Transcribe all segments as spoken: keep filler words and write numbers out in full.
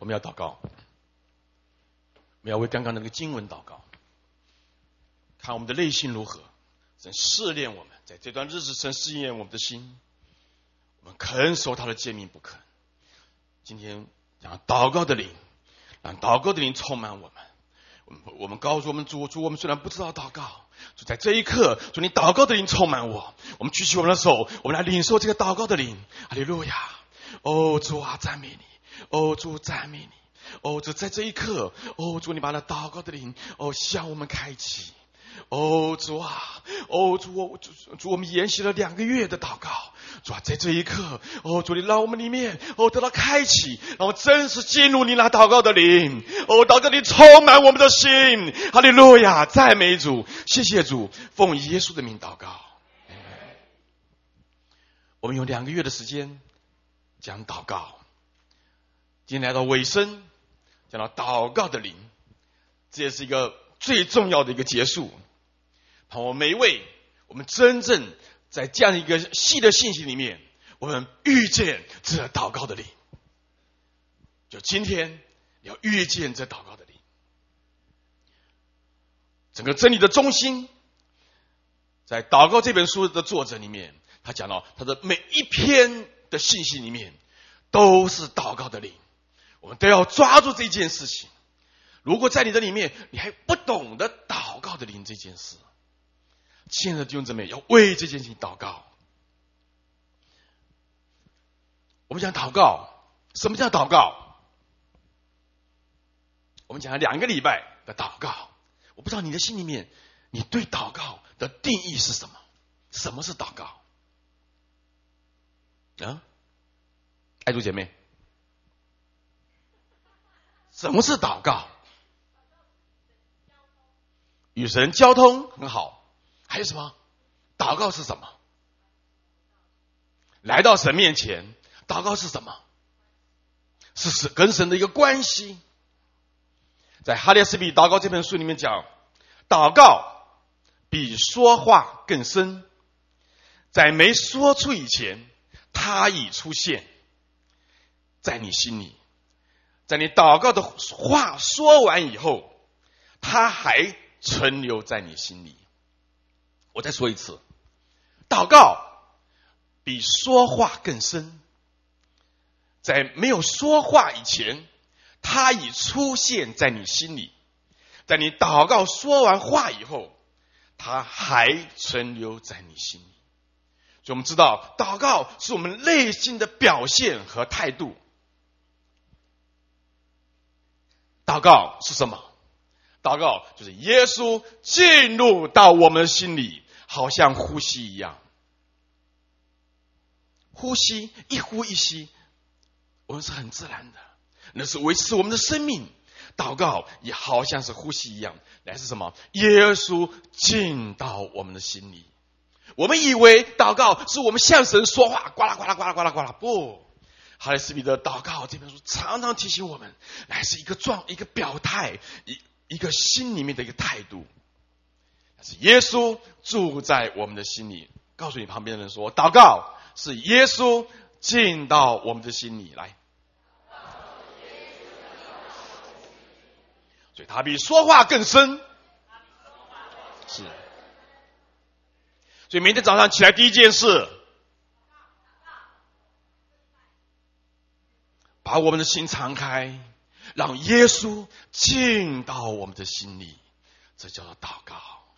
们要祷告，我们要为刚刚那个经文祷告，看我们的内心如何。神试炼我们，在这段日子，神试验我们的心，我们肯守他的诫命不肯。今天让祷告的灵，让祷告的灵充满我们。我们我们告诉我们主，主，我们虽然不知道祷告，主在这一刻，主你祷告的灵充满我。我们举起我们的手，我们来领受这个祷告的灵。哈利路亚！哦，主啊，赞美你！哦，主，赞美你！哦，主在这一刻，哦，主你把那祷告的灵，哦，向我们开启。哦，主啊，哦，主，我主主，我们研习了两个月的祷告，主啊，在这一刻，哦，主你让我们里面，哦，得到开启，让我真实进入你那祷告的灵，哦，祷告的灵充满我们的心，哈利路亚，赞美主，谢谢主，奉耶稣的名祷告。我们用两个月的时间讲祷告，今天来到尾声，讲到祷告的灵，这也是一个最重要的一个结束。盼望每一位，我们真正在这样一个细的信息里面，我们遇见这祷告的灵。就今天，你要遇见这祷告的灵。整个真理的中心，在《祷告》这本书的作者里面，他讲到他的每一篇的信息里面，都是祷告的灵。我们都要抓住这件事情。如果在你的里面，你还不懂得祷告的灵这件事，亲爱的弟兄姊妹，要为这件事情祷告。我们讲祷告，什么叫祷告？我们讲了两个礼拜的祷告，我不知道你的心里面，你对祷告的定义是什么？什么是祷告？啊，爱主姐妹，什么是祷告？与神交通很好。还有什么？祷告是什么？来到神面前，祷告是什么？是神跟神的一个关系。在哈列斯比祷告这本书里面讲，祷告比说话更深，在没说出以前，他已出现在你心里，在你祷告的话说完以后，他还存留在你心里。我再说一次，祷告比说话更深，在没有说话以前，他已出现在你心里，在你祷告说完话以后，他还存留在你心里。所以我们知道，祷告是我们内心的表现和态度。祷告是什么？祷告就是耶稣进入到我们的心里，好像呼吸一样。呼吸，一呼一吸，我们是很自然的，那是维持我们的生命。祷告也好像是呼吸一样，来自什么？耶稣进到我们的心里。我们以为祷告是我们向神说话，呱啦呱啦呱啦呱啦呱啦，不。哈里斯比的祷告这本书常常提醒我们，来是一个状，一个表态，一一个心里面的一个态度。是耶稣住在我们的心里。告诉你旁边的人说，祷告是耶稣进到我们的心里来。所以他比说话更深。是。所以明天早上起来第一件事，把我们的心敞开，让耶稣进到我们的心里，这叫做祷告。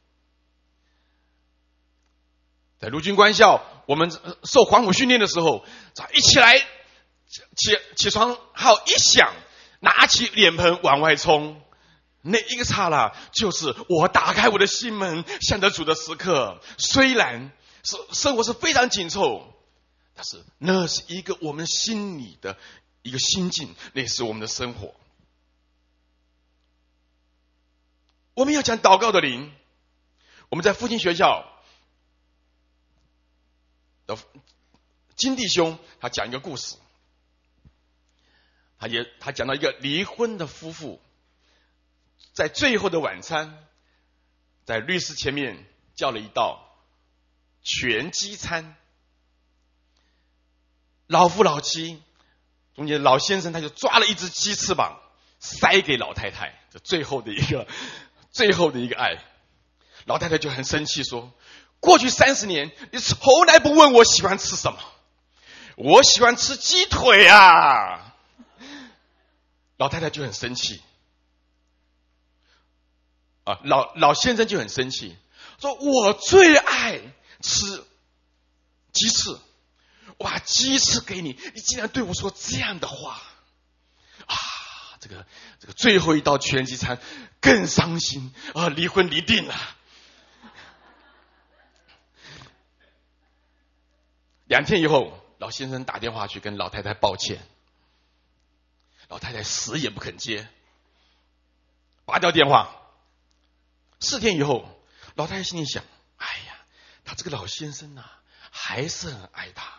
在陆军官校，我们受黄埔训练的时候，一起来起起床号一响，拿起脸盆往外冲，那一个刹那，就是我打开我的心门向着主的时刻。虽然是生活是非常紧凑，但是那是一个我们心里的一个心境，那是我们的生活。我们要讲祷告的灵。我们在复兴学校的金弟兄，他讲一个故事。他也他讲到一个离婚的夫妇，在最后的晚餐，在律师前面叫了一道全鸡餐。老夫老妻中间老先生他就抓了一只鸡翅膀，塞给老太太，这最后的一个最后的一个爱。老太太就很生气说：过去三十年，你从来不问我喜欢吃什么，我喜欢吃鸡腿啊！老太太就很生气，啊，老老先生就很生气，说：我最爱吃鸡翅，我把鸡翅给你，你竟然对我说这样的话啊！这个这个最后一道全鸡餐更伤心啊，离婚离定了。两天以后，老先生打电话去跟老太太抱歉，老太太死也不肯接，拔掉电话。四天以后，老太太心里想：哎呀，他这个老先生啊，还是很爱他。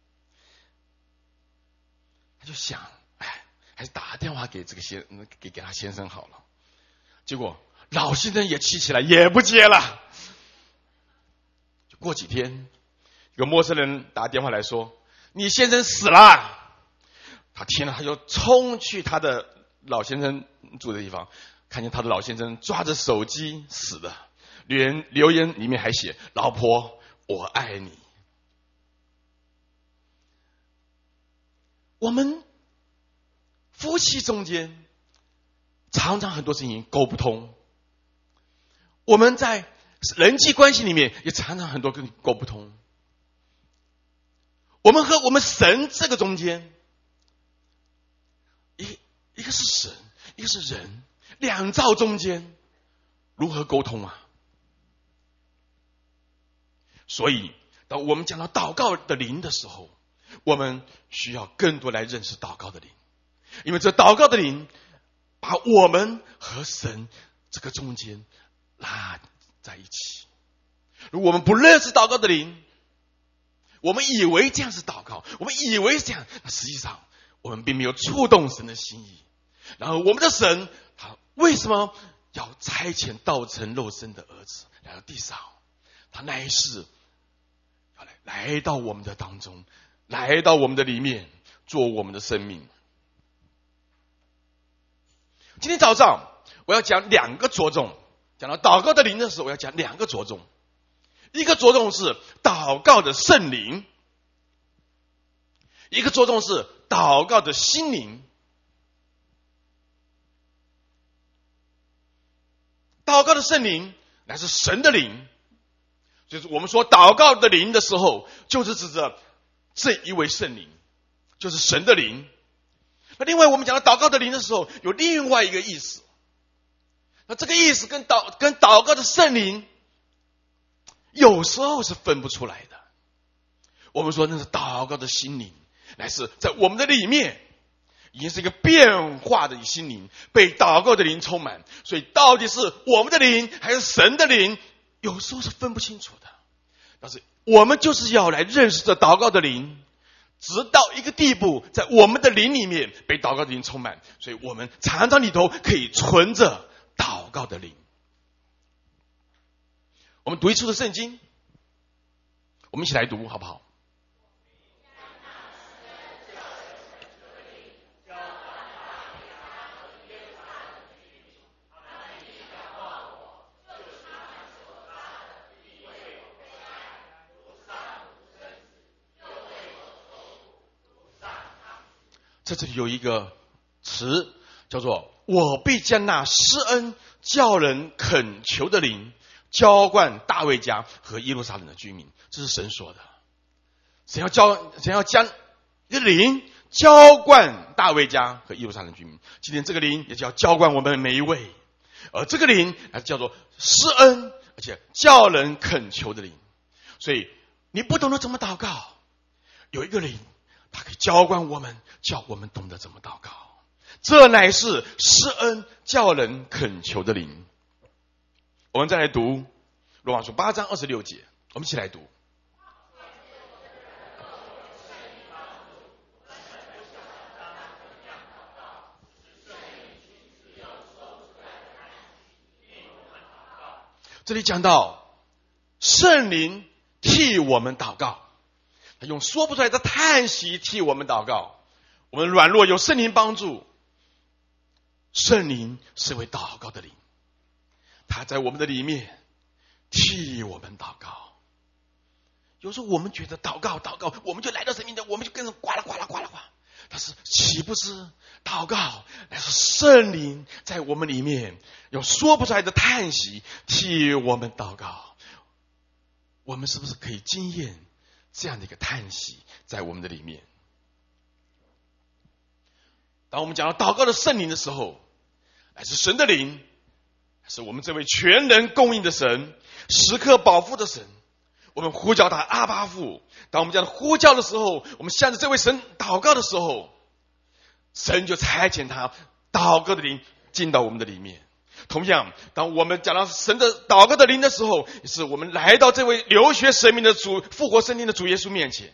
他就想，哎，还是打电话给这个先给给他先生好了。结果老先生也气起来，也不接了。就过几天，有个陌生人打电话来说：你先生死了。他听了，他就冲去他的老先生住的地方，看见他的老先生抓着手机死的，留言留言里面还写：老婆，我爱你。我们夫妻中间常常很多事情沟不通，我们在人际关系里面也常常很多跟沟不通。我们和我们神这个中间，一一个是神，一个是人，两造中间如何沟通啊？所以当我们讲到祷告的灵的时候，我们需要更多来认识祷告的灵，因为这祷告的灵把我们和神这个中间拉在一起。如果我们不认识祷告的灵，我们以为这样是祷告，我们以为是这样，那实际上我们并没有触动神的心意。然后我们的神，他为什么要差遣道成肉身的儿子来到地上？他乃是要来来到我们的当中，来到我们的里面，做我们的生命。今天早上我要讲两个着重，讲到祷告的灵的时候，我要讲两个着重。一个着重是祷告的圣灵，一个着重是祷告的心灵。祷告的圣灵乃是神的灵，就是我们说祷告的灵的时候，就是指着这一位圣灵，就是神的灵。那另外我们讲到祷告的灵的时候，有另外一个意思，那这个意思跟祷跟祷告的圣灵有时候是分不出来的。我们说那是祷告的心灵，乃是在我们的里面已经是一个变化的心灵，被祷告的灵充满。所以到底是我们的灵还是神的灵，有时候是分不清楚的。但是我们就是要来认识这祷告的灵，直到一个地步，在我们的灵里面被祷告的灵充满。所以我们常常里头可以存着祷告的灵。我们读一处的圣经，我们一起来读好不好？在这里有一个词叫做我必将那施恩叫人恳求的灵浇灌大卫家和耶路撒冷的居民。这是神说的，神要浇神要将一个灵浇灌大卫家和耶路撒冷居民。今天这个灵也叫浇灌我们每一位，而这个灵还叫做施恩而且叫人恳求的灵。所以你不懂得怎么祷告，有一个灵他可以浇灌我们，叫我们懂得怎么祷告。这乃是施恩叫人恳求的灵。我们再来读罗马书八章二十六节，我们一起来读。这里讲到圣灵替我们祷告，他用说不出来的叹息替我们祷告。 我们软弱有圣灵帮助。圣灵是位祷告的灵，他在我们的里面替我们祷告。有时候我们觉得祷告祷告，我们就来到神面前，我们就跟着呱啦呱啦呱啦呱。但是岂不是祷告乃是圣灵在我们里面有说不出来的叹息，替我们祷告？我们是不是可以经验这样的一个叹息在我们的里面？当我们讲到祷告的圣灵的时候，乃是神的灵，是我们这位全能供应的神，时刻保护的神。我们呼叫他阿爸父。当我们这样呼叫的时候，我们向着这位神祷告的时候，神就差遣他祷告的灵进到我们的里面。同样，当我们讲到神的祷告的灵的时候，也是我们来到这位流血舍命的主、复活升天的主耶稣面前。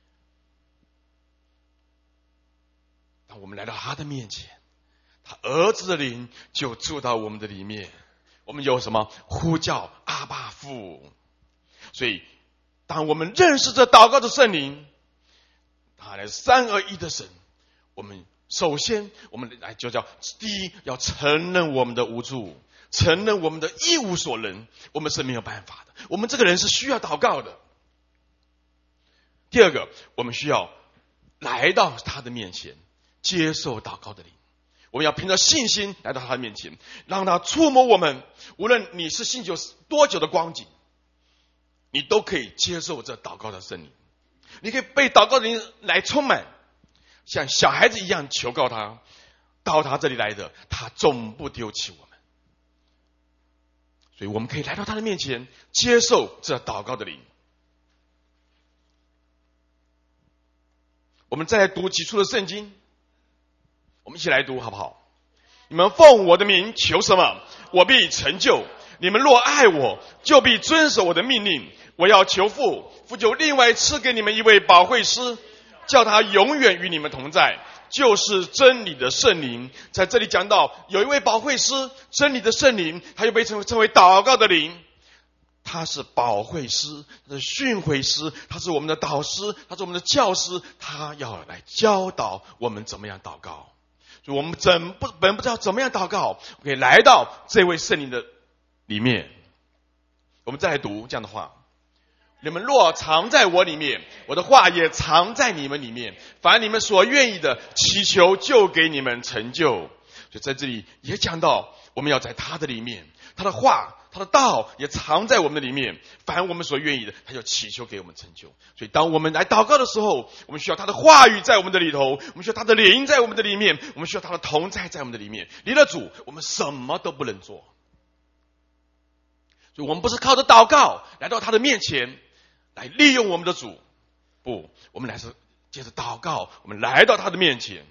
当我们来到他的面前，他儿子的灵就住到我们的里面。我们有什么？呼叫阿爸父。所以当我们认识这祷告的圣灵，他来三而一的神，我们首先我们来就叫第一，要承认我们的无助，承认我们的一无所能，我们是没有办法的，我们这个人是需要祷告的。第二个，我们需要来到他的面前，接受祷告的灵。我们要凭着信心来到他的面前，让他触摸我们。无论你是信主多久的光景，你都可以接受这祷告的圣灵，你可以被祷告的灵来充满，像小孩子一样求告他。到他这里来的，他总不丢弃我们。所以我们可以来到他的面前，接受这祷告的灵。我们再来读几处的圣经，我们一起来读好不好？你们奉我的名求什么，我必成就。你们若爱我，就必遵守我的命令。我要求父，父就另外赐给你们一位保惠师，叫他永远与你们同在，就是真理的圣灵。在这里讲到有一位保惠师，真理的圣灵，他又被称为称为祷告的灵。他是保惠师，他是训诲师，他是我们的导师，他是我们的教师，他要来教导我们怎么样祷告。所以我们怎不本不知道怎么样祷告，我可以来到这位圣灵的里面。我们再来读这样的话：你们若藏在我里面，我的话也藏在你们里面，凡你们所愿意的祈求，就给你们成就。所以在这里也讲到，我们要在他的里面，他的话他的道也藏在我们的里面，凡我们所愿意的，他就祈求给我们成就。所以当我们来祷告的时候，我们需要他的话语在我们的里头，我们需要他的灵在我们的里面，我们需要他的同在在我们的里面。离了主，我们什么都不能做。所以我们不是靠着祷告来到他的面前来利用我们的主，不，我们来是借着祷告，我们来到他的面前。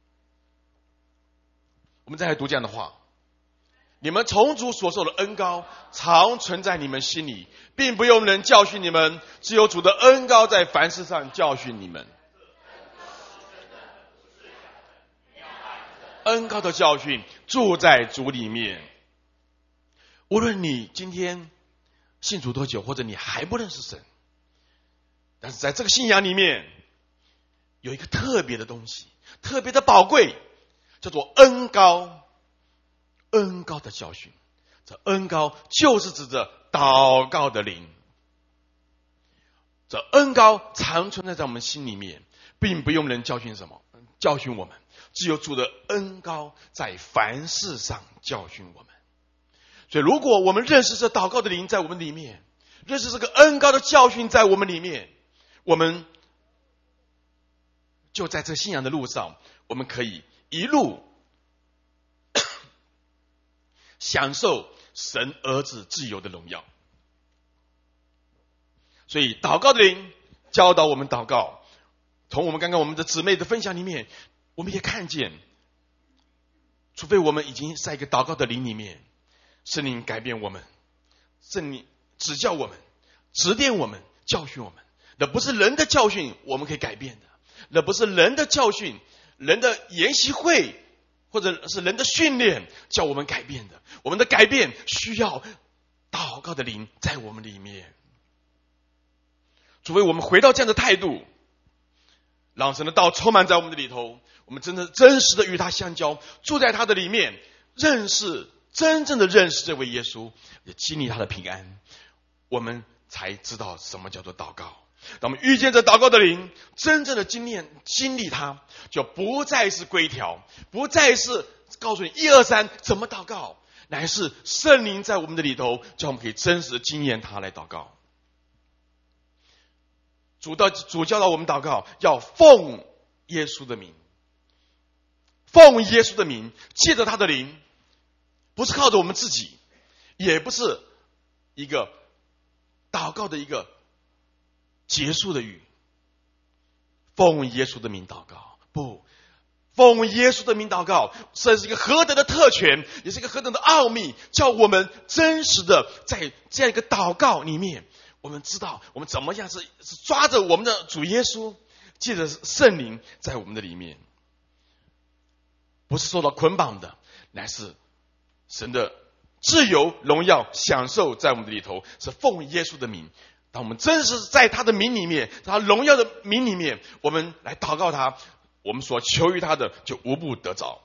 我们再来读这样的话：你们从主所受的恩膏常存在你们心里，并不用人教训你们，只有主的恩膏在凡事上教训你们。恩膏的教训住在主里面。无论你今天信主多久，或者你还不认识神，但是在这个信仰里面有一个特别的东西，特别的宝贵，叫做恩膏。恩膏的教训，这恩膏就是指着祷告的灵。这恩膏常存在在我们心里面，并不用人教训什么，教训我们，只有主的恩膏在凡事上教训我们。所以如果我们认识这祷告的灵在我们里面，认识这个恩膏的教训在我们里面，我们就在这信仰的路上，我们可以一路享受神儿子自由的荣耀。所以祷告的灵教导我们祷告。从我们刚刚我们的姊妹的分享里面，我们也看见，除非我们已经在一个祷告的灵里面，圣灵改变我们，圣灵指教我们，指点我们，教训我们。那不是人的教训我们可以改变的，那不是人的教训，人的研习会或者是人的训练叫我们改变的。我们的改变需要祷告的灵在我们里面。除非我们回到这样的态度，让神的道充满在我们的里头， 我们真的真实的与他相交，住在他的里面，认识真正的认识这位耶稣，也经历他的平安，我们才知道什么叫做祷告。当我们遇见这祷告的灵，真正的经历经历它，就不再是规条，不再是告诉你一二三怎么祷告，乃是圣灵在我们的里头，叫我们可以真实的经验他来祷告。主到主教导我们祷告，要奉耶稣的名，奉耶稣的名，借着他的灵，不是靠着我们自己，也不是一个祷告的一个结束的语，奉耶稣的名祷告，不，奉耶稣的名祷告，这是一个何等的特权，也是一个何等的奥秘，叫我们真实的在这样一个祷告里面，我们知道我们怎么样是是抓着我们的主耶稣，借着圣灵在我们的里面，不是受到捆绑的，乃是神的自由荣耀享受在我们的里头，是奉耶稣的名。当我们真实在他的名里面，在他荣耀的名里面，我们来祷告他，我们所求于他的就无不得着。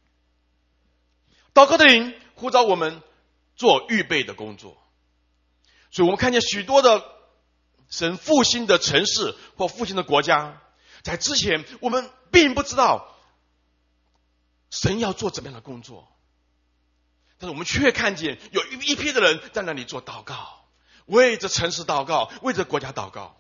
祷告的灵呼召我们做预备的工作，所以我们看见许多的神复兴的城市或复兴的国家，在之前我们并不知道神要做怎么样的工作，但是我们却看见有一批的人在那里做祷告，为着城市祷告，为着国家祷告。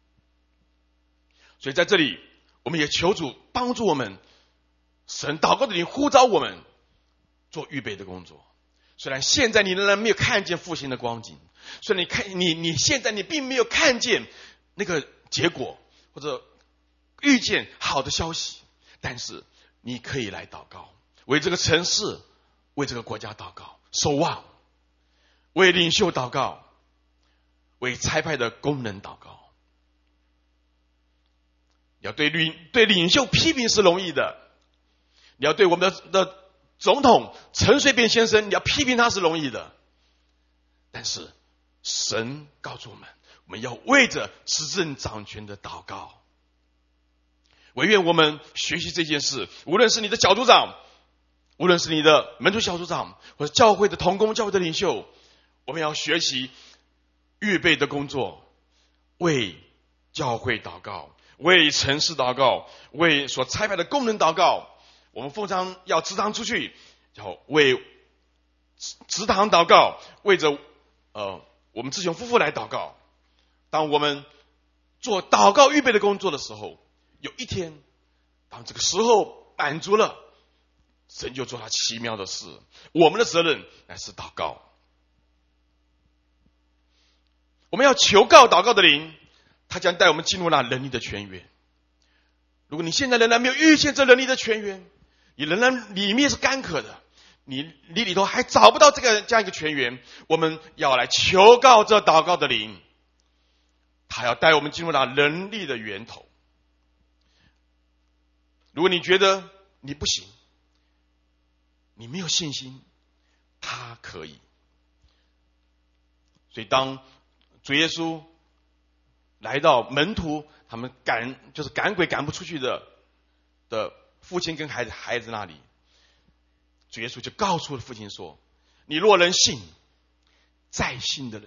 所以在这里我们也求主帮助我们，神祷告的灵呼召我们做预备的工作。虽然现在你仍然没有看见复兴的光景，所以你看你你现在你并没有看见那个结果，或者遇见好的消息，但是你可以来祷告，为这个城市，为这个国家祷告，守望，为领袖祷告，为差派的功能祷告。要对领对领袖批评是容易的，你要对我们的的总统陈水扁先生，你要批评他是容易的，但是神告诉我们，我们要为着执政掌权的祷告。唯愿我们学习这件事，无论是你的小组长，无论是你的门徒小组长，或者教会的同工、教会的领袖，我们要学习预备的工作，为教会祷告，为城市祷告，为所差派的功能祷告。我们奉上要职堂出去，要为职堂祷告，为着呃我们志雄夫妇来祷告。当我们做祷告预备的工作的时候，有一天当这个时候满足了，神就做他奇妙的事。我们的责任乃是祷告，我们要求告祷告的灵，他将带我们进入那能力的泉源。如果你现在仍然没有遇见这能力的泉源，你仍然里面是干渴的，你你里头还找不到这个这样一个泉源，我们要来求告这祷告的灵，他要带我们进入那能力的源头。如果你觉得你不行，你没有信心，他可以。所以当主耶稣来到门徒他们赶就是赶鬼赶不出去的的父亲跟孩子孩子那里，主耶稣就告诉了父亲说，你若能信，再信的人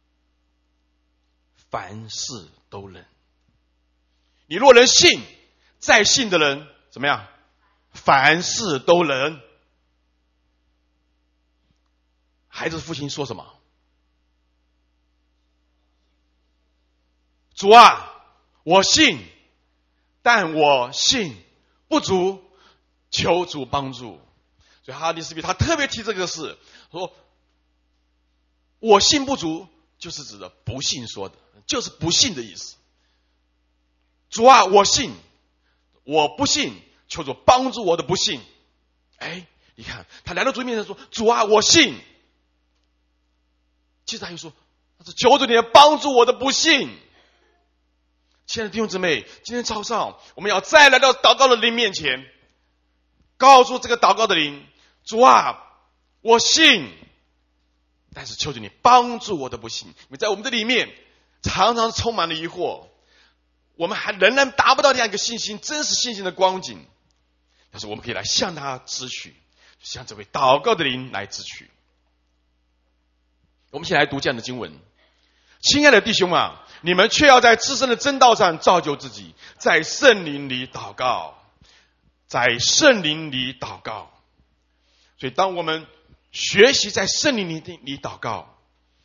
凡事都能。你若能信，再信的人怎么样？凡事都能。孩子的父亲说什么？主啊，我信，但我信不足，求主帮助。所以哈利斯比他特别提这个事，说我信不足，就是指的不信说的，就是不信的意思。主啊，我信，我不信，求主帮助我的不信。哎，你看他来到主面前说，主啊，我信。接着他又说，他说求主你帮助我的不信。亲爱的弟兄姊妹，今天早上我们要再来到祷告的灵面前，告诉这个祷告的灵，主啊，我信，但是求求你帮助我的不信。因为在我们的里面常常充满了疑惑，我们还仍然达不到这样一个信心真实信心的光景。 但是我们可以来向他支取，向这位祷告的灵来支取。我们先来读这样的经文：亲爱的弟兄啊，你们却要在自身的真道上造就自己，在圣灵里祷告，在圣灵里祷告。所以当我们学习在圣灵里里祷告，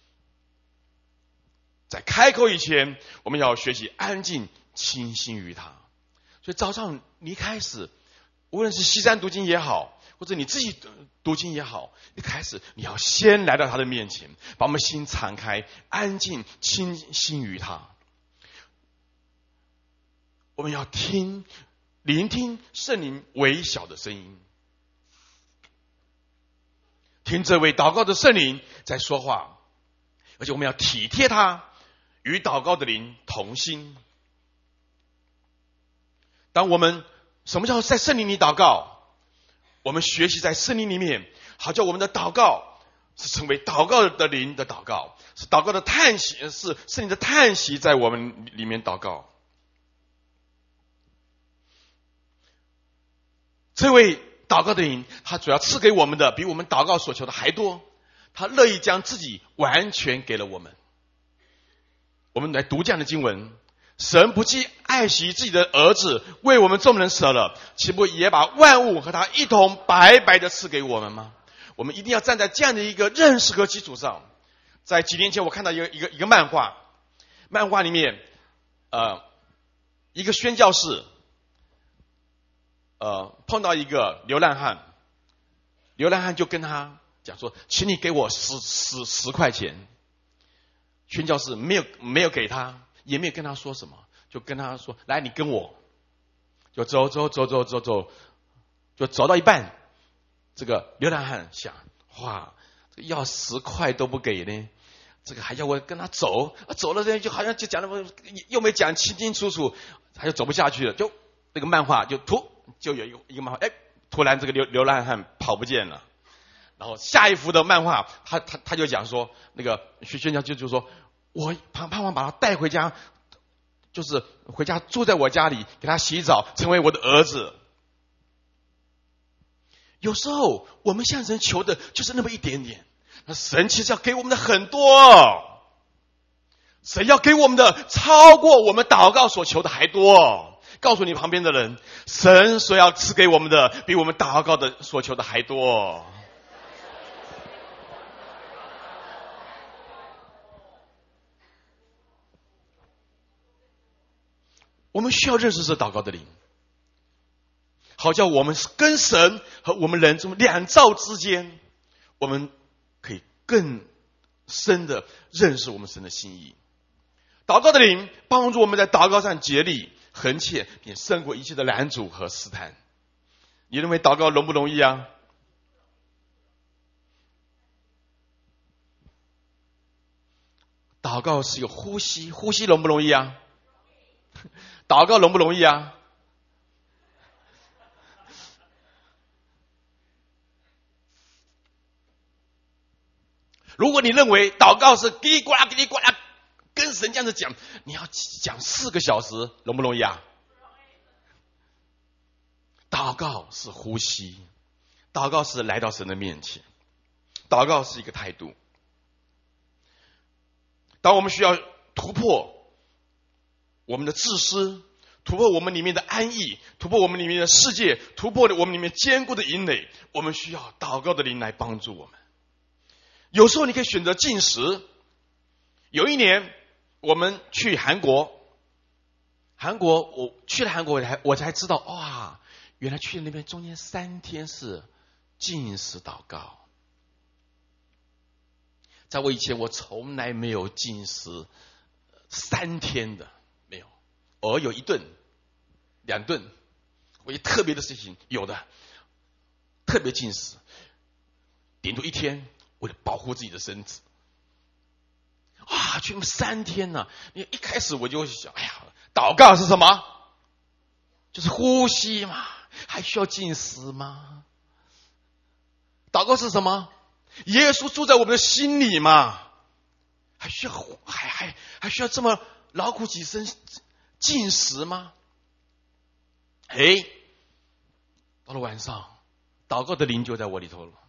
在开口以前，我们要学习安静倾心于他。所以早上你开始，无论是西山读经也好，或者你自己读经也好，一开始你要先来到他的面前，把我们心敞开，安静倾心于他。我们要听聆听圣灵微小的声音，听这位祷告的圣灵在说话，而且我们要体贴他，与祷告的灵同心。当我们什么叫在圣灵里祷告？我们学习在圣灵里面，好叫我们的祷告是成为祷告的灵的祷告，是祷告的叹息，是圣灵的叹息在我们里面祷告。这位祷告的灵，他主要赐给我们的比我们祷告所求的还多，他乐意将自己完全给了我们。我们来读这样的经文：神不既爱惜自己的儿子，为我们众人舍了，岂不也把万物和他一同白白的赐给我们吗？我们一定要站在这样的一个认识和基础上。在几年前我看到一个一个一个漫画，漫画里面呃一个宣教士呃碰到一个流浪汉，流浪汉就跟他讲说，请你给我十十十块钱。宣教士没有没有给他，也没有跟他说什么，就跟他说，来，你跟我，就走走走走走走，就走到一半，这个流浪汉想，哇，这个要十块都不给呢，这个还要我跟他走，走了呢就好像就讲的又没讲清清楚楚，他就走不下去了，就那个漫画就突就有一个一个漫画，哎，突然这个流流浪汉跑不见了。然后下一幅的漫画，他他他就讲说，那个宣教就就说，我盼盼望把他带回家，就是回家住在我家里，给他洗澡，成为我的儿子。有时候我们向神求的就是那么一点点，那神其实要给我们的很多，神要给我们的超过我们祷告所求的还多。告诉你旁边的人，神所要赐给我们的比我们祷告的所求的还多。我们需要认识这祷告的灵，好叫我们跟神和我们人这么两造之间，我们可以更深的认识我们神的心意。祷告的灵帮助我们在祷告上竭力恒切，并胜过一切的拦阻和试探。你认为祷告容不容易啊？祷告是一个呼吸，呼吸容不容易啊？祷告容不容易啊？如果你认为祷告是叽里呱啦叽里呱啦跟神这样子讲，你要讲四个小时，容不容易啊？祷告是呼吸，祷告是来到神的面前，祷告是一个态度。当我们需要突破我们的自私，突破我们里面的安逸，突破我们里面的世界，突破我们里面坚固的营垒，我们需要祷告的灵来帮助我们。有时候你可以选择禁食。有一年我们去韩国，韩国我去了韩国，我才我才知道，哇，原来去那边中间三天是禁食祷告。在我以前我从来没有禁食三天的，没有，偶尔有一顿两顿，我有特别的事情有的，特别禁食，顶多一天，为了保护自己的身子。啊，去那么三天呢、啊？你一开始我就想，哎呀，祷告是什么？就是呼吸嘛，还需要禁食吗？祷告是什么？耶稣住在我们的心里嘛，还需要还还还需要这么劳苦己身禁食吗？哎， 到了晚上，祷告的灵就在我里头了，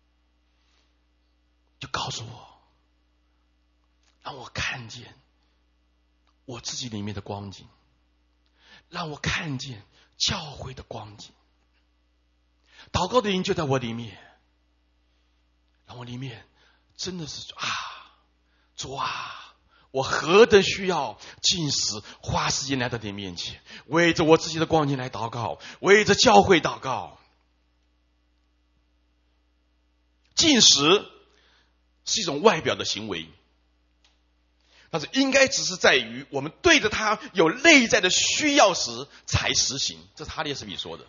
就告诉我，让我看见我自己里面的光景，让我看见教会的光景。祷告的灵就在我里面，让我里面真的是啊，主啊，我何等需要禁食，花时间来到你面前，为着我自己的光景来祷告，为着教会祷告。禁食是一种外表的行为，但是应该只是在于我们对着他有内在的需要时才实行，这是哈列斯比说的。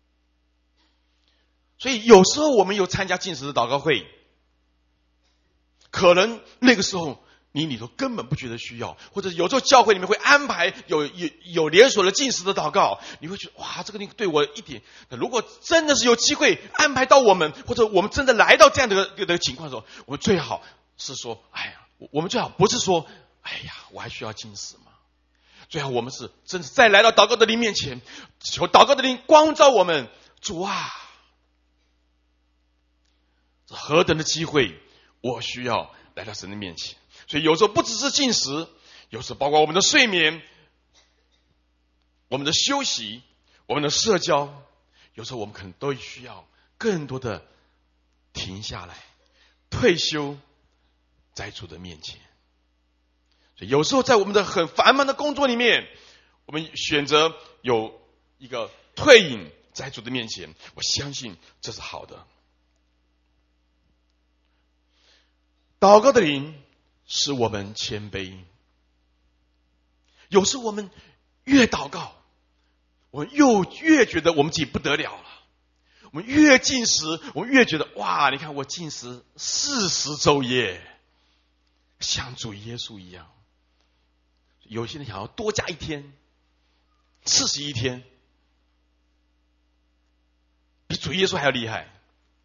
所以有时候我们有参加禁食的祷告会，可能那个时候你里头根本不觉得需要，或者有时候教会里面会安排有有有连锁的禁食的祷告，你会觉得哇，这个对我一点。如果真的是有机会安排到我们，或者我们真的来到这样的的的情况的时候，我们最好是说，哎呀，我们最好不是说，哎呀，我还需要禁食吗？最好我们是真的再来到祷告的灵面前，求祷告的灵光照我们，主啊，这何等的机会，我需要来到神的面前。所以有时候不只是禁食，有时候包括我们的睡眠、我们的休息、我们的社交，有时候我们可能都需要更多的停下来，退休在主的面前。所以有时候在我们的很繁忙的工作里面，我们选择有一个退隐在主的面前，我相信这是好的。祷告的灵使我们谦卑。有时我们越祷告，我们又越觉得我们自己不得了了。我们越禁食，我们越觉得哇，你看我禁食四十昼夜，像主耶稣一样。有些人想要多加一天，四十一天，比主耶稣还要厉害。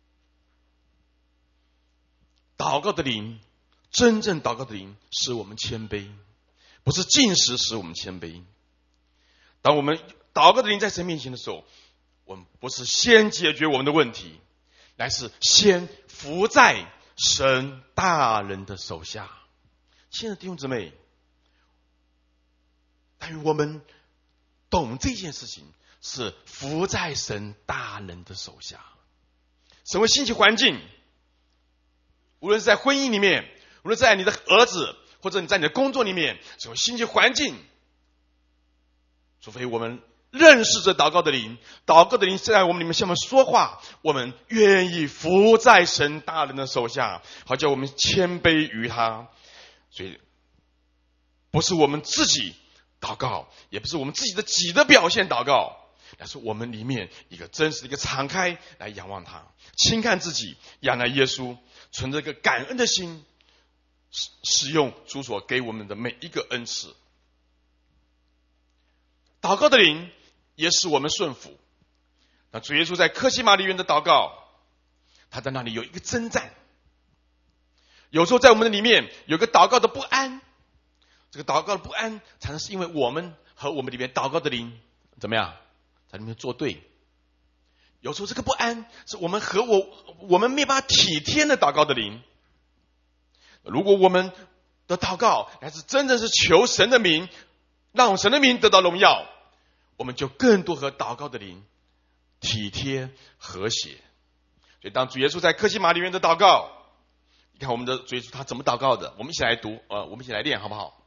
祷告的灵，真正祷告的灵使我们谦卑，不是禁食使我们谦卑。当我们祷告的灵在神面前的时候，我们不是先解决我们的问题，乃是先服在神大人的手下。亲爱的弟兄姊妹，但愿我们懂这件事情，是服在神大人的手下。什么兴起环境，无论是在婚姻里面，无论是在你的儿子，或者你在你的工作里面，什么兴起环境，除非我们认识着祷告的灵，祷告的灵在我们里面向我们说话，我们愿意服在神大人的手下，好叫我们谦卑于他。所以不是我们自己祷告，也不是我们自己的己的表现祷告，但是我们里面一个真实的一个敞开来仰望他，轻看自己，仰赖耶稣，存着一个感恩的心，使用主所给我们的每一个恩赐。祷告的灵也使我们顺服。那主耶稣在客西马尼园的祷告，他在那里有一个征战。有时候在我们的里面有个祷告的不安，这个祷告的不安常常是因为我们和我们里面祷告的灵怎么样在里面作对。有时候这个不安是我们和我我们没办法体贴的祷告的灵。如果我们的祷告还是真正是求神的名，让神的名得到荣耀，我们就更多和祷告的灵体贴和谐。所以当主耶稣在客西马尼园的祷告，你看我们的主耶稣他怎么祷告的，我们一起来读，呃，我们一起来练好不好？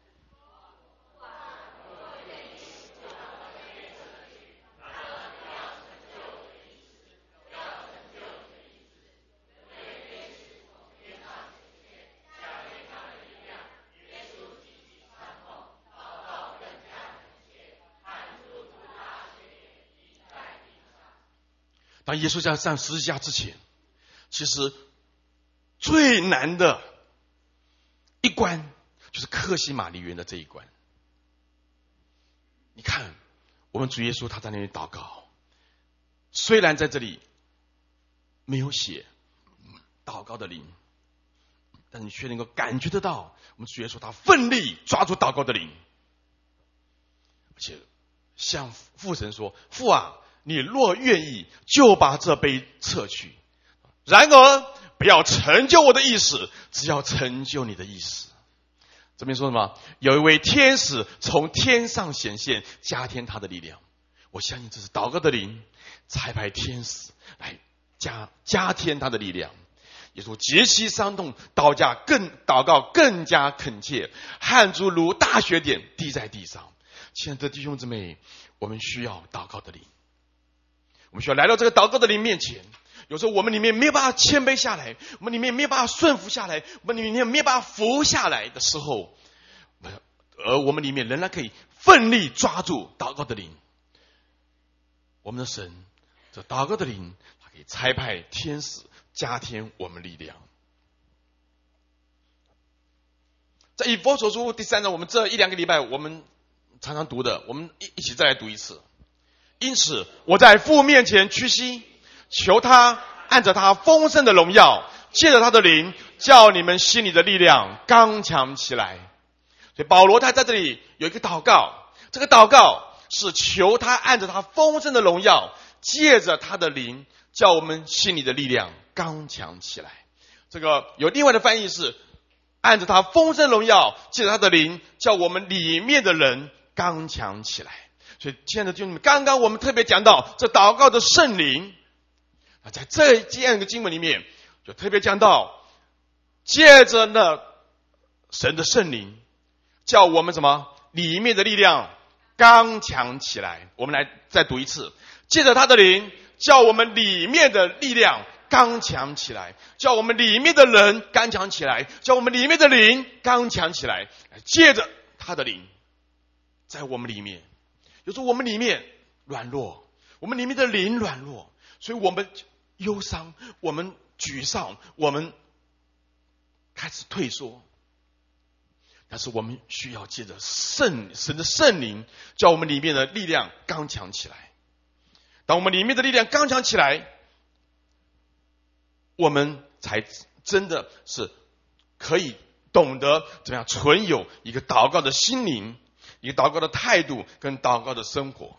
当耶稣在上十字架之前，其实最难的一关就是客西马尼园的这一关。你看我们主耶稣他在那里祷告，虽然在这里没有写祷告的灵，但是你却能够感觉得到我们主耶稣他奋力抓住祷告的灵，而且向父神说，父啊， 你若愿意，就把这杯撤去。然而不要成就我的意思，只要成就你的意思。这边说什么？有一位天使从天上显现，加添他的力量。我相信这是祷告的灵差派天使来加加添他的力量。耶稣极其伤痛，祷加更祷告更加恳切，汗珠如大雪点滴在地上。亲爱的弟兄姊妹，我们需要祷告的灵，我们需要来到这个祷告的灵面前。有时候我们里面没有办法谦卑下来，我们里面没有办法顺服下来，我们里面没有办法服下来的时候，而我们里面仍然可以奋力抓住祷告的灵。我们的神，这祷告的灵，他可以差派天使加添我们力量。在以弗所书第三章，我们这一两个礼拜我们常常读的，我们一一起再来读一次。因此，我在父面前屈膝，求他按着他丰盛的荣耀，借着他的灵，叫你们心里的力量刚强起来。所以保罗他在这里有一个祷告，这个祷告是求他按着他丰盛的荣耀，借着他的灵，叫我们心里的力量刚强起来。这个有另外的翻译是按着他丰盛荣耀，借着他的灵，叫我们里面的人刚强起来。所以亲爱的弟兄们，刚刚我们特别讲到这祷告的圣灵，在这这样一个经文里面就特别讲到，借着呢神的圣灵，叫我们什么里面的力量刚强起来。我们来再读一次，借着他的灵，叫我们里面的力量刚强起来，叫我们里面的人刚强起来，叫我们里面的灵刚强起来。借着他的灵在我们里面，有时候我们里面软弱，我们里面的灵软弱，所以我们忧伤，我们沮丧，我们开始退缩。但是我们需要借着圣神的圣灵，叫我们里面的力量刚强起来。当我们里面的力量刚强起来，我们才真的是可以懂得怎么样存有一个祷告的心灵，一个祷告的态度跟祷告的生活。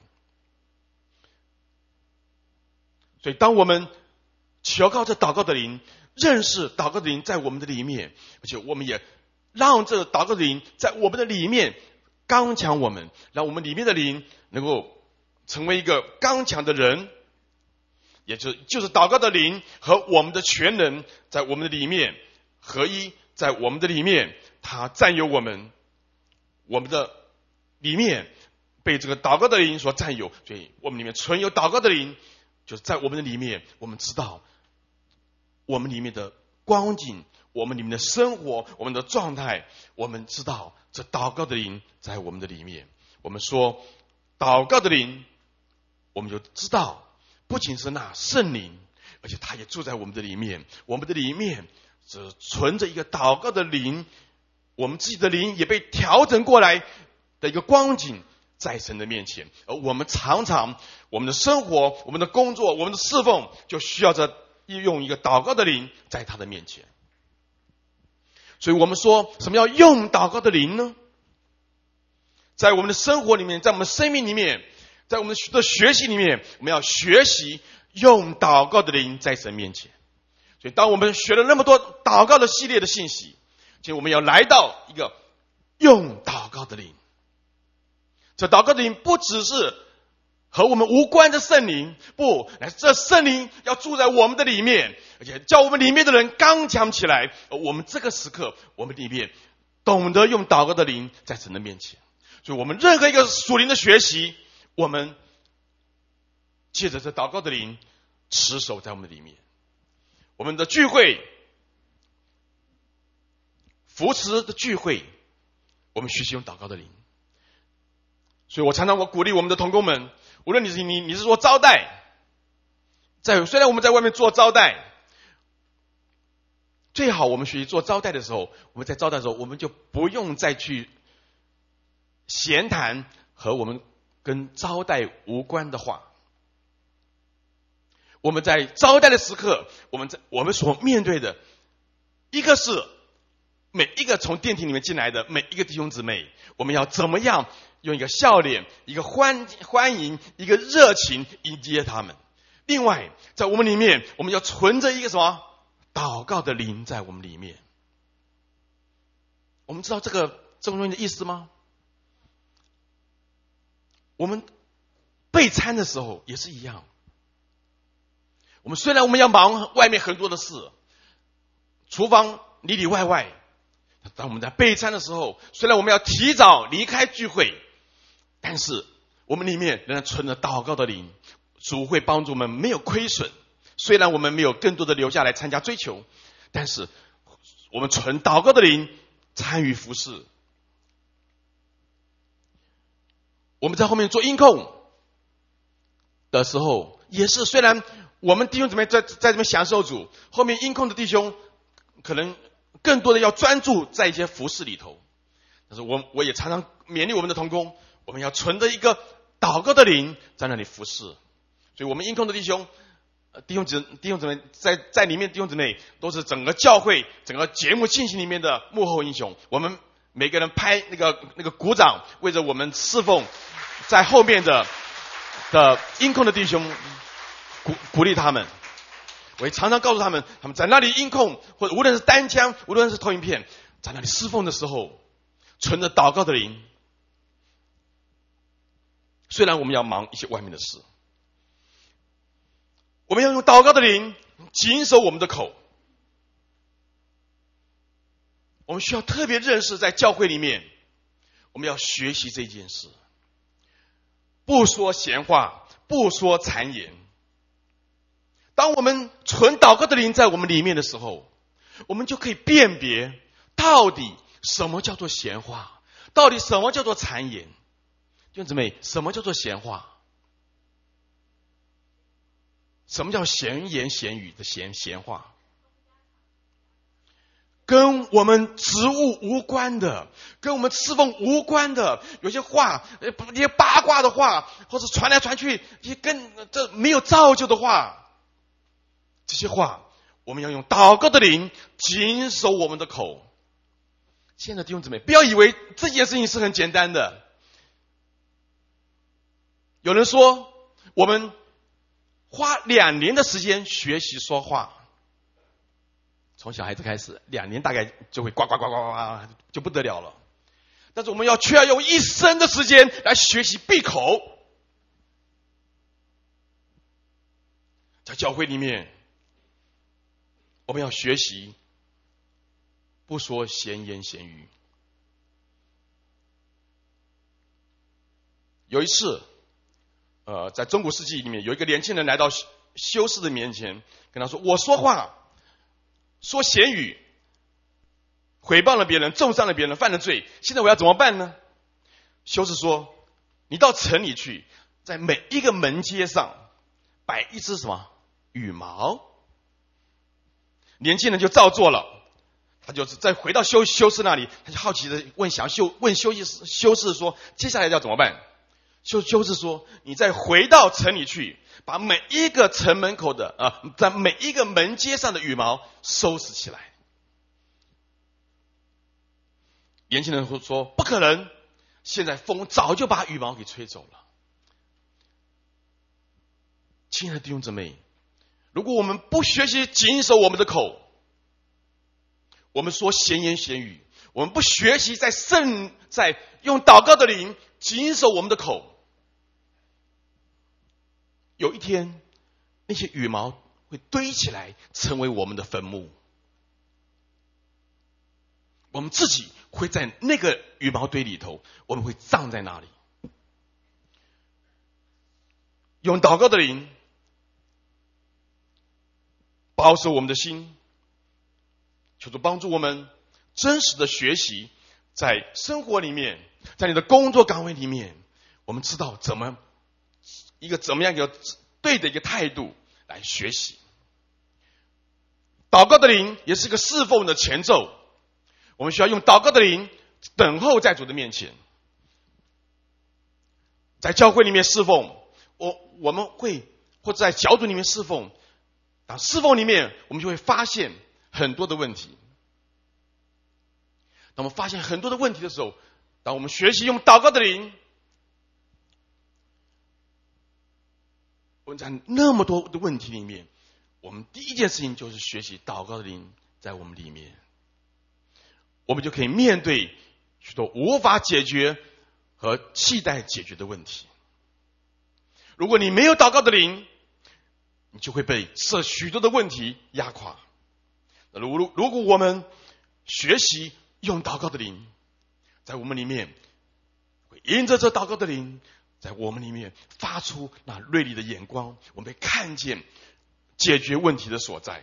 所以当我们求告这祷告的灵，认识祷告的灵在我们的里面，而且我们也让这祷告的灵在我们的里面刚强我们，让我们里面的灵能够成为一个刚强的人，也就就是祷告的灵和我们的全能在我们的里面合一，在我们的里面它占有我们，我们的里面被这个祷告的灵所占有，所以我们里面存有祷告的灵，就是在我们的里面，我们知道我们里面的光景，我们里面的生活，我们的状态，我们知道这祷告的灵在我们的里面。我们说祷告的灵，我们就知道不仅是那圣灵，而且他也住在我们的里面。我们的里面只存着一个祷告的灵，我们自己的灵也被调整过来的一个光景在神的面前。而我们常常我们的生活，我们的工作，我们的侍奉，就需要着用一个祷告的灵在他的面前。所以我们说什么要用祷告的灵呢？在我们的生活里面，在我们的生命里面，在我们的学习里面，我们要学习用祷告的灵在神面前。所以当我们学了那么多祷告的系列的信息，其实我们要来到一个用祷告的灵。这祷告的灵不只是和我们无关的圣灵，不，这圣灵要住在我们的里面，而且叫我们里面的人刚强起来。我们这个时刻，我们里面懂得用祷告的灵在神的面前。所以我们任何一个属灵的学习，我们借着这祷告的灵持守在我们的里面。我们的聚会，扶持的聚会，我们学习用祷告的灵。所以我常常我鼓励我们的同工们，无论你是你你是做招待，在虽然我们在外面做招待，最好我们学习做招待的时候，我们在招待的时候，我们就不用再去闲谈和我们跟招待无关的话。我们在招待的时刻，我们在我们所面对的，一个是每一个从电梯里面进来的每一个弟兄姊妹，我们要怎么样用一个笑脸、一个欢欢迎、一个热情迎接他们。另外，在我们里面，我们要存着一个什么？祷告的灵在我们里面。我们知道这个这个东西的意思吗？我们备餐的时候也是一样。我们虽然我们要忙外面很多的事，厨房里里外外，当我们在备餐的时候，虽然我们要提早离开聚会，但是我们里面仍然存着祷告的灵，主会帮助我们没有亏损。虽然我们没有更多的留下来参加追求，但是我们存祷告的灵参与服事。我们在后面做音控的时候，也是虽然我们弟兄姊妹在在这边享受主，后面音控的弟兄可能更多的要专注在一些服事里头，但是我我也常常勉励我们的同工，我们要存着一个祷告的灵在那里服事。所以我们音控的弟兄弟兄姊弟兄姊妹在在里面，弟兄姊妹都是整个教会整个节目进行里面的幕后英雄。我们每个人拍那个那个鼓掌，为着我们侍奉在后面的的音控的弟兄鼓鼓励他们。我也常常告诉他们，他们在那里音控，或者无论是单枪，无论是投影片，在那里侍奉的时候，存着祷告的灵。虽然我们要忙一些外面的事，我们要用祷告的灵谨守我们的口。我们需要特别认识，在教会里面，我们要学习这件事，不说闲话，不说谗言。当我们存祷告的灵在我们里面的时候，我们就可以辨别到底什么叫做闲话，到底什么叫做谗言。弟兄姊妹，什么叫做闲话？什么叫闲言闲语的闲闲话？跟我们职务无关的，跟我们侍奉无关的，有些话，一些八卦的话，或者传来传去，一些跟这没有造就的话，这些话我们要用祷告的灵谨守我们的口。亲爱的弟兄姊妹，不要以为这件事情是很简单的。有人说，我们花两年的时间学习说话，从小孩子开始，两年大概就会呱呱呱呱呱，就不得了了。但是我们要却要用一生的时间来学习闭口。在教会里面，我们要学习不说闲言闲语。有一次，呃，在中古世纪里面，有一个年轻人来到修士的面前，跟他说：“我说话说闲语，毁谤了别人，重伤了别人，犯了罪，现在我要怎么办呢？”修士说：“你到城里去，在每一个门阶上摆一只什么羽毛。”年轻人就照做了。他就是再回到修修士那里，他就好奇的问想修问修士修士说：“接下来要怎么办？”修修士说：“你再回到城里去，把每一个城门口的啊，在每一个门阶上的羽毛收拾起来。”年轻人说：“不可能，现在风早就把羽毛给吹走了。”亲爱的弟兄姊妹，如果我们不学习谨守我们的口，我们说闲言闲语，我们不学习在圣在用祷告的灵谨守我们的口，有一天那些羽毛会堆起来，成为我们的坟墓。我们自己会在那个羽毛堆里头，我们会葬在那里。用祷告的灵保守我们的心，求主帮助我们真实的学习，在生活里面，在你的工作岗位里面，我们知道怎么一个怎么样一个对的一个态度来学习。祷告的灵也是个侍奉的前奏，我们需要用祷告的灵等候在主的面前。在教会里面侍奉，我我们会或者在小组里面侍奉，当侍奉里面我们就会发现很多的问题。当我们发现很多的问题的时候，当我们学习用祷告的灵我们在那么多的问题里面，我们第一件事情就是学习祷告的灵在我们里面，我们就可以面对许多无法解决和期待解决的问题。如果你没有祷告的灵，你就会被这许多的问题压垮。如如如果我们学习用祷告的灵，在我们里面会因着这祷告的灵，在我们里面发出那锐利的眼光，我们会看见解决问题的所在。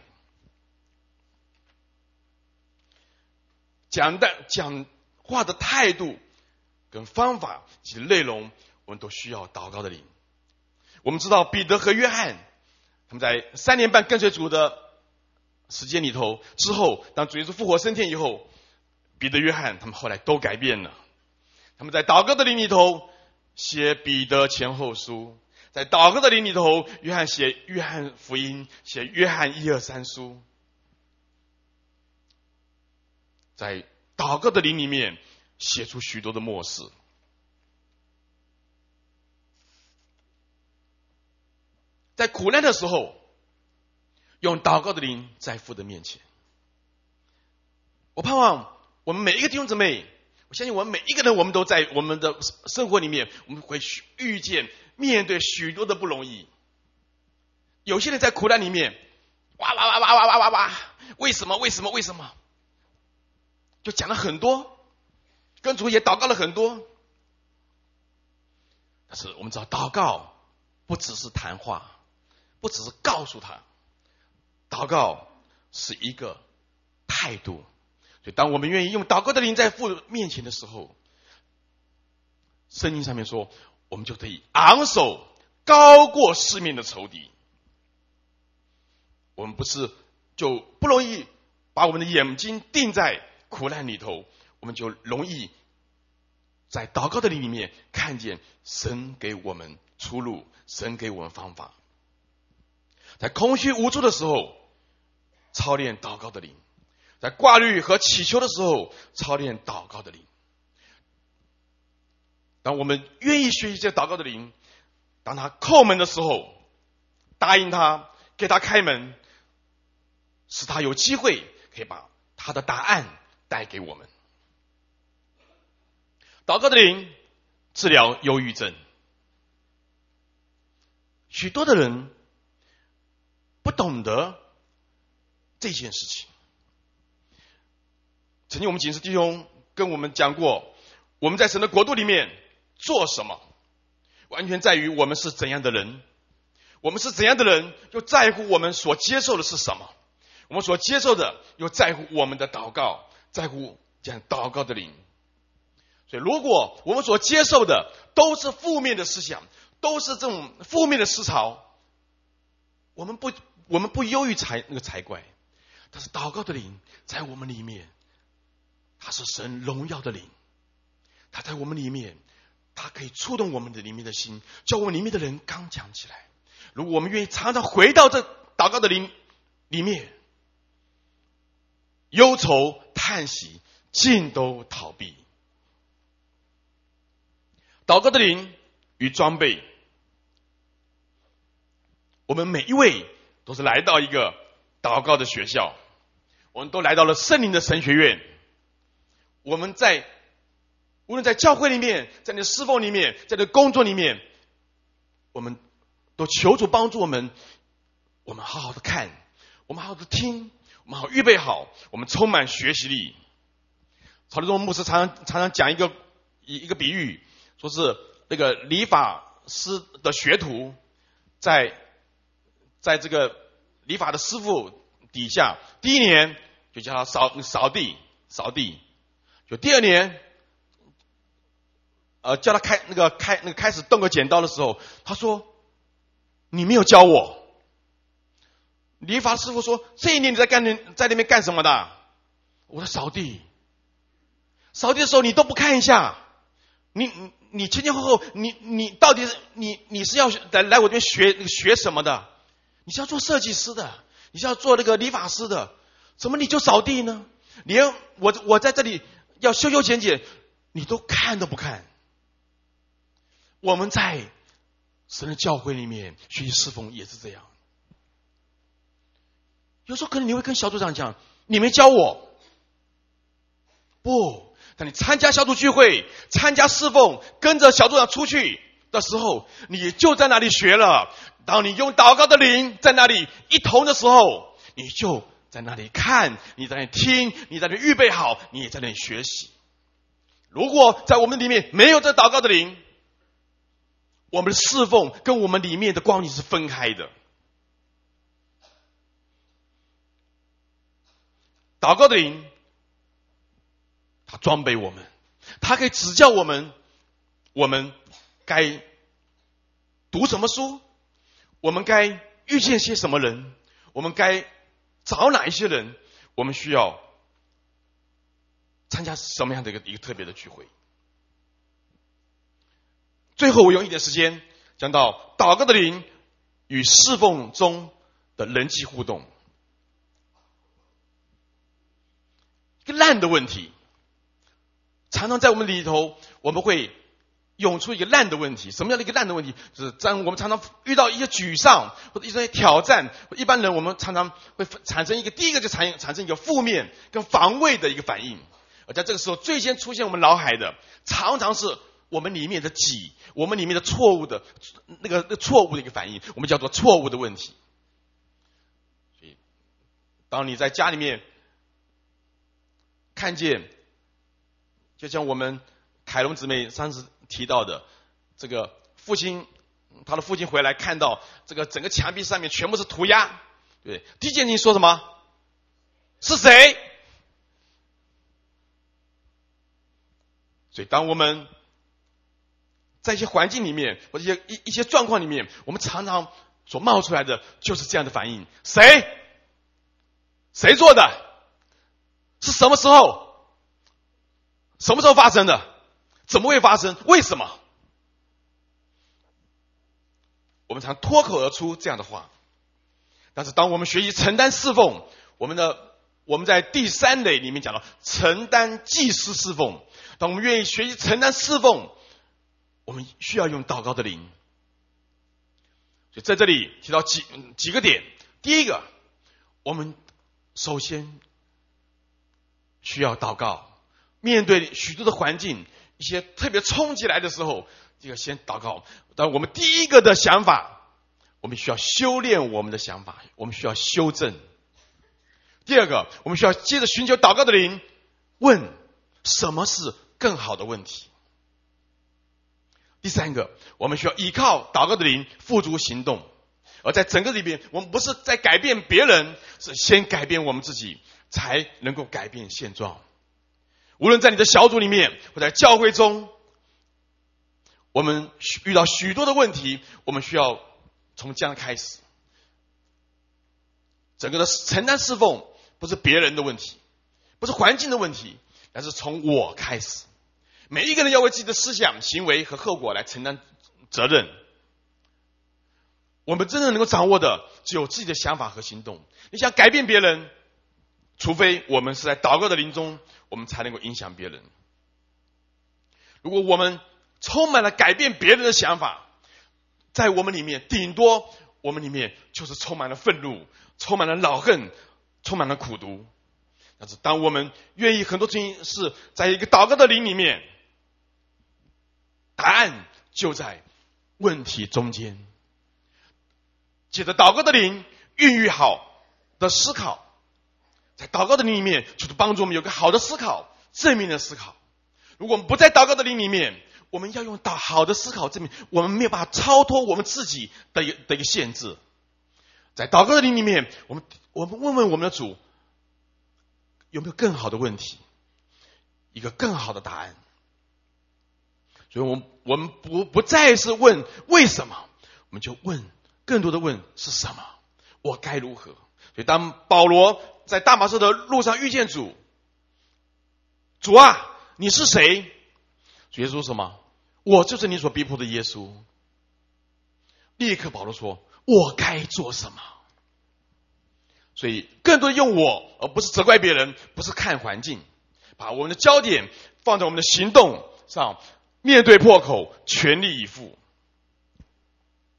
讲的讲话的态度跟方法及内容，我们都需要祷告的灵。我们知道彼得和约翰他们在三年半跟随主的时间里头之后，当主耶稣复活升天以后，彼得约翰他们后来都改变了。他们在祷告的灵里头写彼得前后书，在祷告的灵里头约翰写约翰福音，写约翰一二三书。在祷告的灵里面写出许多的默示。在苦难的时候，用祷告的灵在父的面前。我盼望我们每一个弟兄姊妹，我相信我们每一个人，我们都在我们的生活里面，我们会遇见面对许多的不容易。有些人在苦难里面，哇哇哇哇哇哇哇哇，为什么为什么为什么，就讲了很多，跟主也祷告了很多。但是我们知道，祷告不只是谈话，不只是告诉他，祷告是一个态度。所以当我们愿意用祷告的灵在父面前的时候，圣经上面说，我们就可以昂首高过四面的仇敌。我们不是就不容易把我们的眼睛定在苦难里头，我们就容易在祷告的灵里面看见神给我们出路，神给我们方法。在空虚无助的时候操练祷告的灵，在挂虑和祈求的时候操练祷告的灵。当我们愿意学习这祷告的灵，当他叩门的时候答应他，给他开门，使他有机会可以把他的答案带给我们。祷告的灵治疗忧郁症。许多的人不懂得这件事情。曾经我们警示弟兄跟我们讲过，我们在神的国度里面做什么，完全在于我们是怎样的人。我们是怎样的人，就在乎我们所接受的是什么。我们所接受的，又在乎我们的祷告，在乎这样祷告的灵。所以如果我们所接受的都是负面的思想，都是这种负面的思潮，我们不我们不忧郁才那个才怪。但是祷告的灵在我们里面，它是神荣耀的灵，它在我们里面，它可以触动我们的里面的心，叫我们里面的人刚强起来。如果我们愿意常常回到这祷告的灵里面，忧愁叹息尽都逃避。祷告的灵与装备，我们每一位都是来到一个祷告的学校，我们都来到了圣灵的神学院。我们在无论在教会里面，在你的侍奉里面，在你的工作里面，我们都求主帮助我们，我们好好的看，我们好好的听，我们好预备好，我们充满学习力。曹立忠牧师常常常常讲一个一个比喻，说是那个理发师的学徒在在这个理发的师傅底下，第一年就叫他扫扫地扫地，就第二年呃叫他开那个开那个开始动个剪刀的时候，他说你没有教我。理发师傅说，这一年你在干在那边干什么的？我在扫地。扫地的时候你都不看一下，你你你前前后后，你你到底是你你是要来来我这边学学什么的？你是要做设计师的，你是要做那个理发师的，怎么你就扫地呢？连我我在这里要修修剪剪，你都看都不看。我们在神的教会里面学习侍奉也是这样。有时候可能你会跟小组长讲，你没教我。不，当你参加小组聚会，参加侍奉，跟着小组长出去的时候，你就在那里学了。当你用祷告的灵在那里一同的时候，你就在那里看，你在那里听，你在那里预备好，你也在那里学习。如果在我们里面没有这祷告的灵，我们的侍奉跟我们里面的光景是分开的。祷告的灵，他装备我们，他可以指教我们，我们该读什么书，我们该遇见些什么人，我们该找哪一些人，我们需要参加什么样的一个一个特别的聚会。最后我用一点时间讲到祷告的灵与侍奉中的人际互动。一个烂的问题，常常在我们里头，我们会涌出一个烂的问题。什么样的一个烂的问题？就是当我们常常遇到一些沮丧或者一些挑战，一般人我们常常会产生一个第一个就产产生一个负面跟防卫的一个反应。而在这个时候，最先出现我们脑海的，常常是我们里面的己，我们里面的错误的那个那个错误的一个反应，我们叫做错误的问题。所以，当你在家里面看见，就像我们凯龙姊妹上次提到的，这个父亲，他的父亲回来看到这个整个墙壁上面全部是涂鸦，对，第一件事情说什么？是谁？所以，当我们在一些环境里面或者一些一一些状况里面，我们常常所冒出来的就是这样的反应：谁？谁做的？是什么时候？什么时候发生的？怎么会发生？为什么？我们常脱口而出这样的话。但是当我们学习承担侍奉，我们的我们在第三类里面讲到承担祭司侍奉。当我们愿意学习承担侍奉，我们需要用祷告的灵。所以在这里提到几几个点。第一个，我们首先需要祷告。面对许多的环境，一些特别冲击来的时候，这个先祷告。但我们第一个的想法，我们需要修炼我们的想法，我们需要修正。第二个，我们需要接着寻求祷告的灵，问什么是更好的问题。第三个，我们需要依靠祷告的灵付诸行动。而在整个里边，我们不是在改变别人，是先改变我们自己，才能够改变现状。无论在你的小组里面，或在教会中，我们遇到许多的问题，我们需要从这样开始。整个的承担侍奉不是别人的问题，不是环境的问题，而是从我开始。每一个人要为自己的思想、行为和后果来承担责任。我们真正能够掌握的只有自己的想法和行动。你想改变别人，除非我们是在祷告的灵中，我们才能够影响别人。如果我们充满了改变别人的想法，在我们里面，顶多我们里面就是充满了愤怒，充满了恼恨，充满了苦毒。但是当我们愿意很多事情是在一个祷告的灵里面，答案就在问题中间。借着祷告的灵孕育好的思考，在祷告的灵里面就是帮助我们有个好的思考，正面的思考。如果我们不在祷告的灵里面，我们要用到好的思考证明我们没有办法超脱我们自己的一个的一个限制。在祷告的灵里面，我们我们问问我们的主有没有更好的问题，一个更好的答案。所以我们我们不不再是问为什么，我们就问更多的问是什么，我该如何。所以当保罗在大马士的路上遇见主，主啊，你是谁？主耶稣说什么？我就是你所逼迫的耶稣。立刻保罗说，我该做什么？所以更多的用我，而不是责怪别人，不是看环境，把我们的焦点放在我们的行动上，面对破口全力以赴。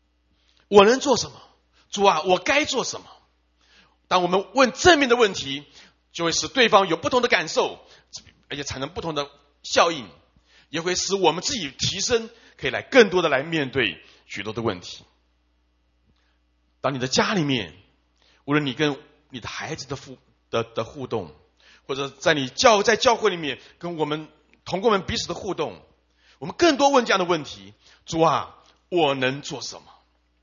我能做什么？主啊，我该做什么？当我们问正面的问题，就会使对方有不同的感受，而且产生不同的效应，也会使我们自己提升，可以来更多的来面对许多的问题。当你的家里面，无论你跟你的孩子的互的的互动，或者在你教在教会里面跟我们同工们彼此的互动，我们更多问这样的问题：主啊，我能做什么？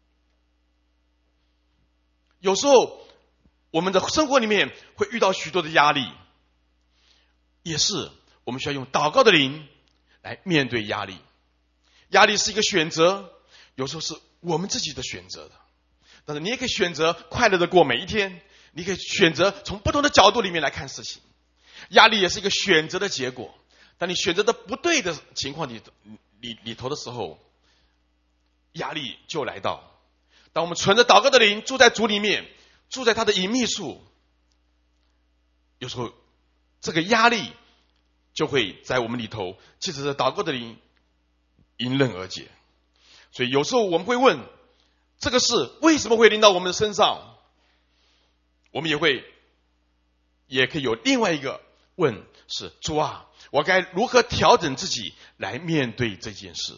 有时候我们的生活里面会遇到许多的压力，也是我们需要用祷告的灵来面对压力。压力是一个选择，有时候是我们自己的选择的，但是你也可以选择快乐的过每一天，你可以选择从不同的角度里面来看事情。压力也是一个选择的结果，当你选择的不对的情况里里里头的时候，压力就来到。当我们存着祷告的灵住在主里面，住在他的隐秘处，有时候这个压力就会在我们里头借着祷告的灵迎刃而解。所以有时候我们会问，这个事为什么会临到我们的身上？我们也会也可以有另外一个问，是主啊，我该如何调整自己来面对这件事？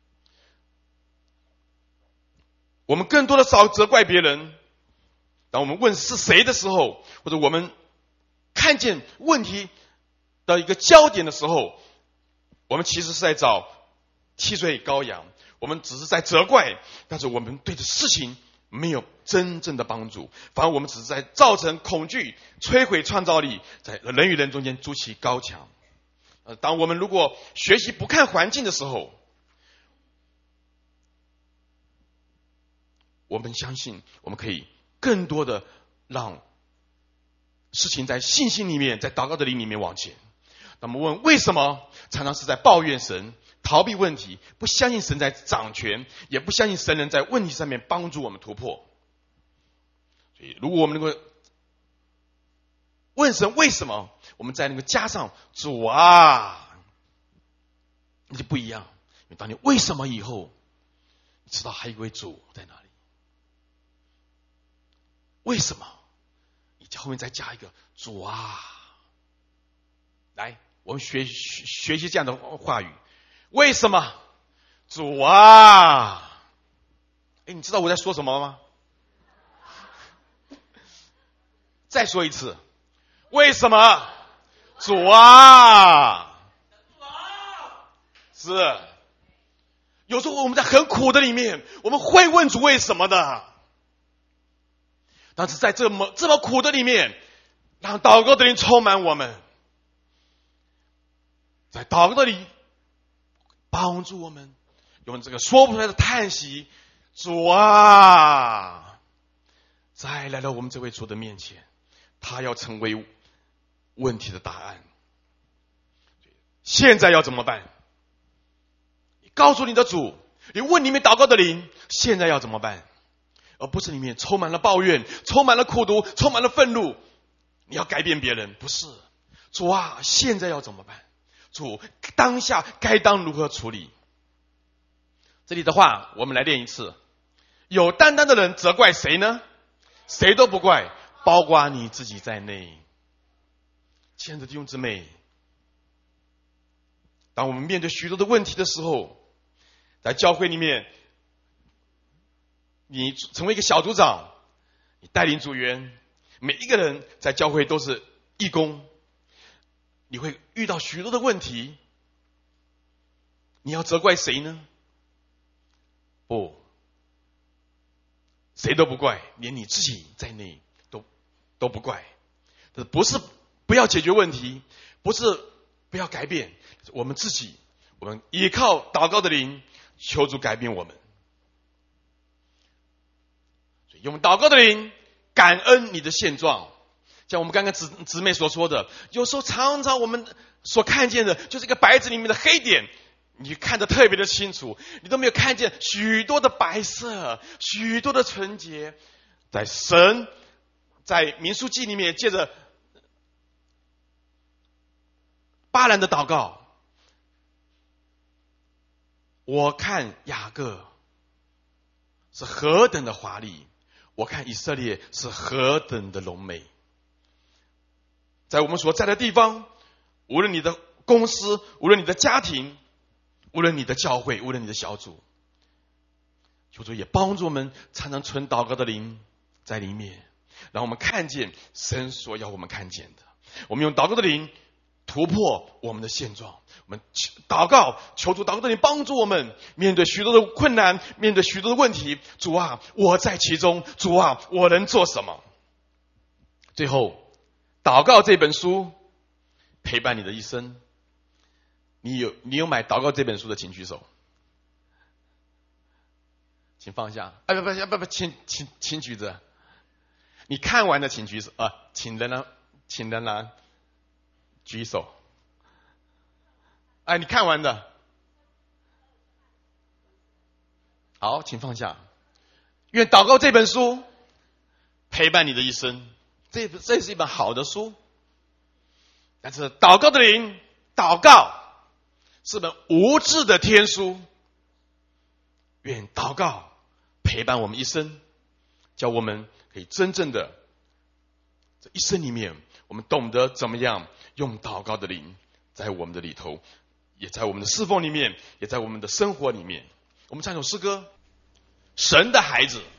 我们更多的少责怪别人，当我们问是谁的时候，或者我们看见问题的一个焦点的时候，我们其实是在找替罪羔羊，我们只是在责怪，但是我们对的事情没有真正的帮助，反而我们只是在造成恐惧，摧毁创造力，在人与人中间筑起高墙。呃，当我们如果学习不看环境的时候，我们相信我们可以更多的让事情在信心里面，在祷告的灵里面往前。那么问为什么，常常是在抱怨神，逃避问题，不相信神在掌权，也不相信神能在问题上面帮助我们突破。所以如果我们能够问神为什么，我们再能够加上主啊，那就不一样。因为当你为什么以后，你知道还有一位主在哪里。为什么？你后面再加一个主啊。来，我们学学学习这样的话语。为什么？主啊。哎，你知道我在说什么吗？再说一次。为什么？主啊。是。有时候我们在很苦的里面，我们会问主为什么的。但是在这么这么苦的里面，让祷告的灵充满我们，在祷告的里帮助我们，用这个说不出来的叹息，主啊，再来到我们这位主的面前，他要成为问题的答案。现在要怎么办？你告诉你的主，你问里面祷告的灵，现在要怎么办？而不是里面充满了抱怨，充满了苦毒，充满了愤怒。你要改变别人，不是。主啊，现在要怎么办？主，当下该当如何处理？这里的话，我们来练一次。有担当的人责怪谁呢？谁都不怪，包括你自己在内。亲爱的弟兄姊妹，当我们面对许多的问题的时候，在教会里面，你成为一个小组长，你带领组员，每一个人在教会都是义工，你会遇到许多的问题，你要责怪谁呢？不，谁都不怪，连你自己在内都都不怪。这不是不要解决问题，不是不要改变，我们自己，我们依靠祷告的灵，求主改变我们。用祷告的灵感恩你的现状，像我们刚刚姊姊妹所说的，有时候常常我们所看见的就是一个白纸里面的黑点，你看得特别的清楚，你都没有看见许多的白色，许多的纯洁。在神在民数记里面借着巴兰的祷告，我看雅各是何等的华丽，我看以色列是何等的荣美。在我们所在的地方，无论你的公司，无论你的家庭，无论你的教会，无论你的小组，求主也帮助我们常常存祷告的灵在里面，让我们看见神所要我们看见的。我们用祷告的灵突破我们的现状，我们祷告，求主祷告的灵帮助我们面对许多的困难，面对许多的问题。主啊，我在其中，主啊，我能做什么？最后，祷告这本书陪伴你的一生。你有你有买祷告这本书的，请举手。请放下，哎不不不不，请请请举着。你看完的请举手啊，请人呢，请人呢举手。哎，你看完的，好，请放下。愿祷告这本书陪伴你的一生。这这是一本好的书，但是祷告的灵，祷告是本无字的天书。愿祷告陪伴我们一生，叫我们可以真正的这一生里面，我们懂得怎么样用祷告的灵在我们的里头，也在我们的侍奉里面，也在我们的生活里面。我们唱首诗歌，神的孩子。